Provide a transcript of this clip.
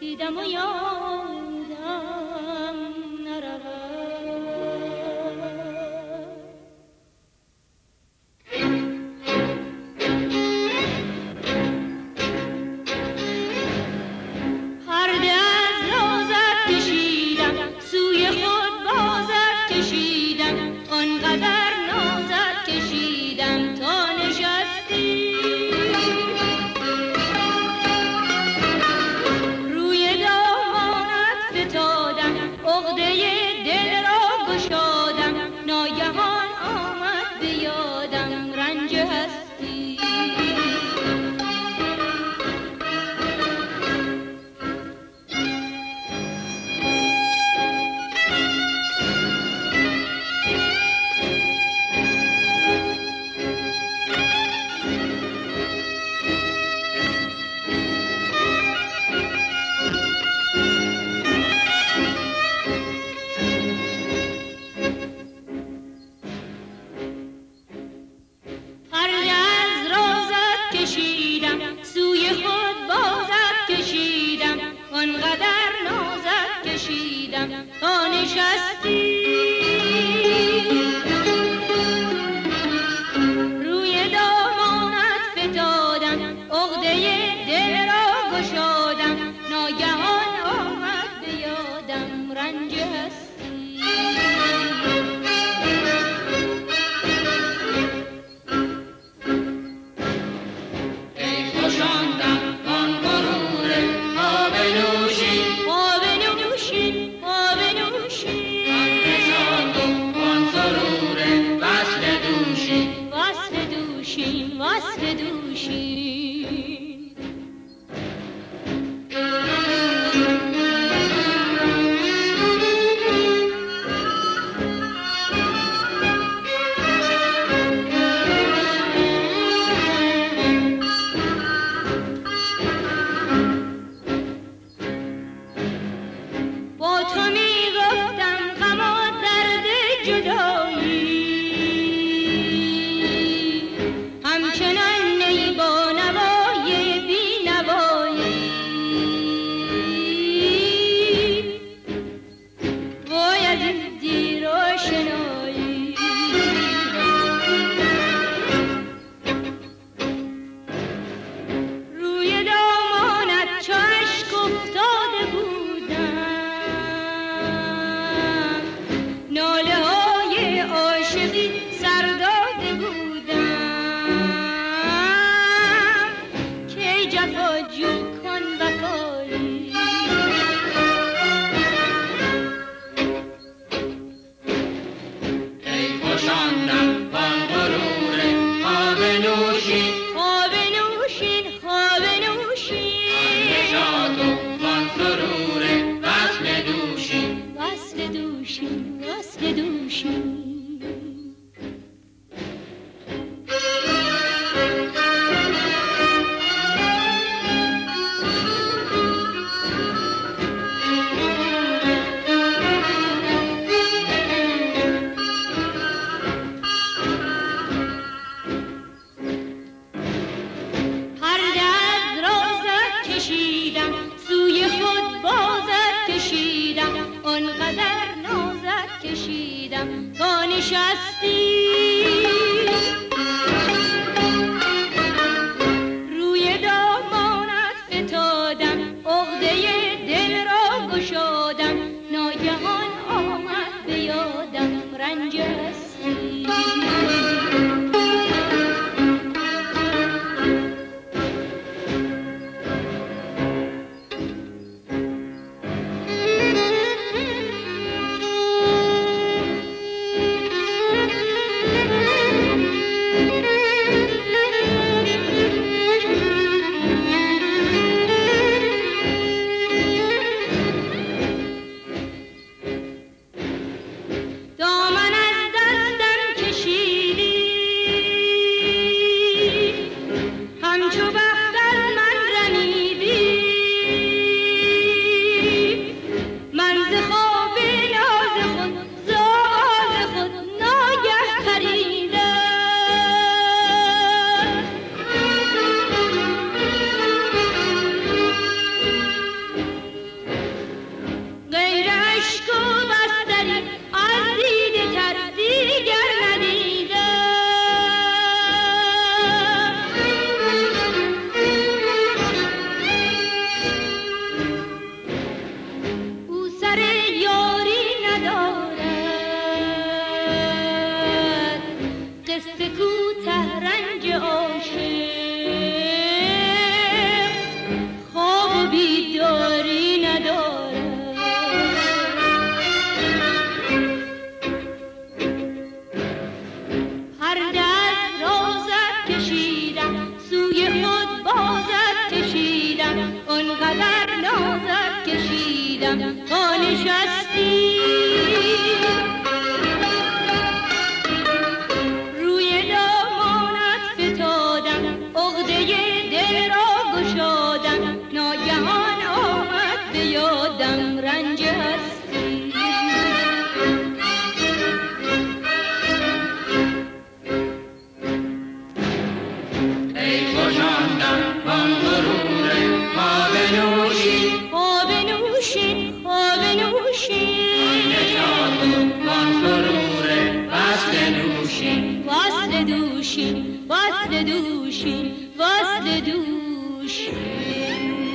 دیدم و یادم نرود. پرده از رازت کشیدم، سوی خود بازت کشیدم، آنقدر نازت کشیدم تا نشستی. روی دامانت فتادم، عقده دل را گشادم، ناگهان آمد به یادم رنج هستی. پرده از رازت کشیدم، سوی خود بازت کشیدم، آنقدر نازت کشیدم تا نشستی. روی دامانت فتادم، عقده دل را گشادم، ناگهان آمد به یادم رنج هستی. خوشاندم آن غرور آب نوشین، آب نوشین، آب نوشین، آن نشاط و آن سرور وصل دوشین، وصل دوشین، وصل دوشین. با تو می گفتم غم و درد جدایی، همچنان نی با نوای بی نوایی. باید دیر و شنایی. روی دامانت چو اشک افتاده بودم، ناله های عاشقی سر داده بودم، که جفا جو کن وفایی. ای خوشاندم آن غرور آب نوشین، خواب نوشین، خواب نوشین، آن نشاط و آن سرور وصل دوشین، وصل دوشین، وصل دوشین. پرده از رازت کشیدم، سوی خود بازت کشیدم، آنقدر نازت کشیدم تا نشستی. روی دامانت فتادم، عقده دل را گشادم، ناگهان آمد به یادم رنج هستی. دادم تا نشستی، روی دامانت فتادم عقده دل را گشادم، ناگهان آمد به یادم رنج هستی. ای خوشاندم وان غرور ما بنوشید، ما بنوشید، ما بنوشید، نشاط وان سرور وصل دوشید، وصل دوشید، وصل دوشید، وصل دوشید.